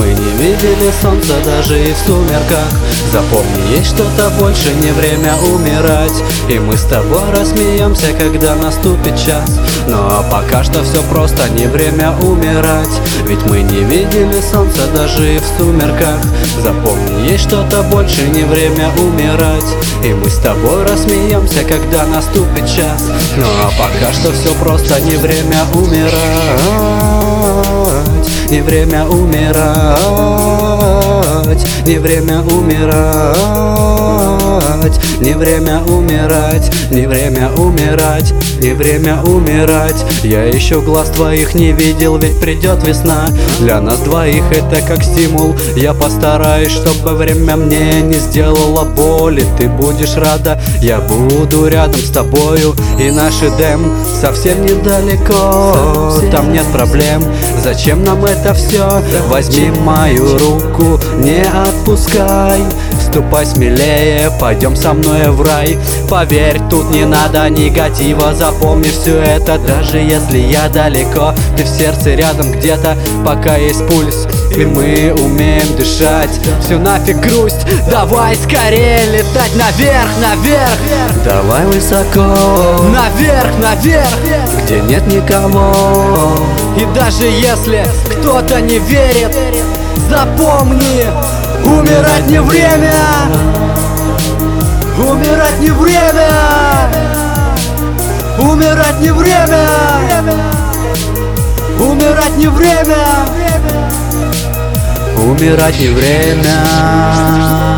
не видели солнца даже и в сумерках. Запомни, есть что-то больше, не время умирать. И мы с тобой рассмеемся, когда наступит час. Ну а пока что все просто, не время умирать. Ведь мы не видели солнца даже и в сумерках. Запомни, есть что-то больше, не время умирать. И мы с тобой рассмеемся, когда наступит час. Ну а пока что все просто, не время умирать. Не время умирать. Не время умирать. Не время умирать. Не время умирать. Не время умирать. Я еще глаз твоих не видел, ведь придет весна. Для нас двоих это как стимул. Я постараюсь, чтобы время мне не сделало боли. Ты будешь рада, я буду рядом с тобою. И наш Эдем совсем недалеко. Там нет проблем, зачем нам это все? Возьми мою руку, не отпускай. Ступай смелее, пойдем со мной в рай. Поверь, тут не надо негатива. Запомни все это, даже если я далеко. Ты в сердце рядом где-то, пока есть пульс. И мы умеем дышать. Все нафиг грусть, давай скорее летать наверх, наверх. Давай высоко, наверх, наверх, где нет никого. И даже если кто-то не верит, запомни, умирать не время. Умирать не время. Умирать не время. Умирать не время. Умирать не время.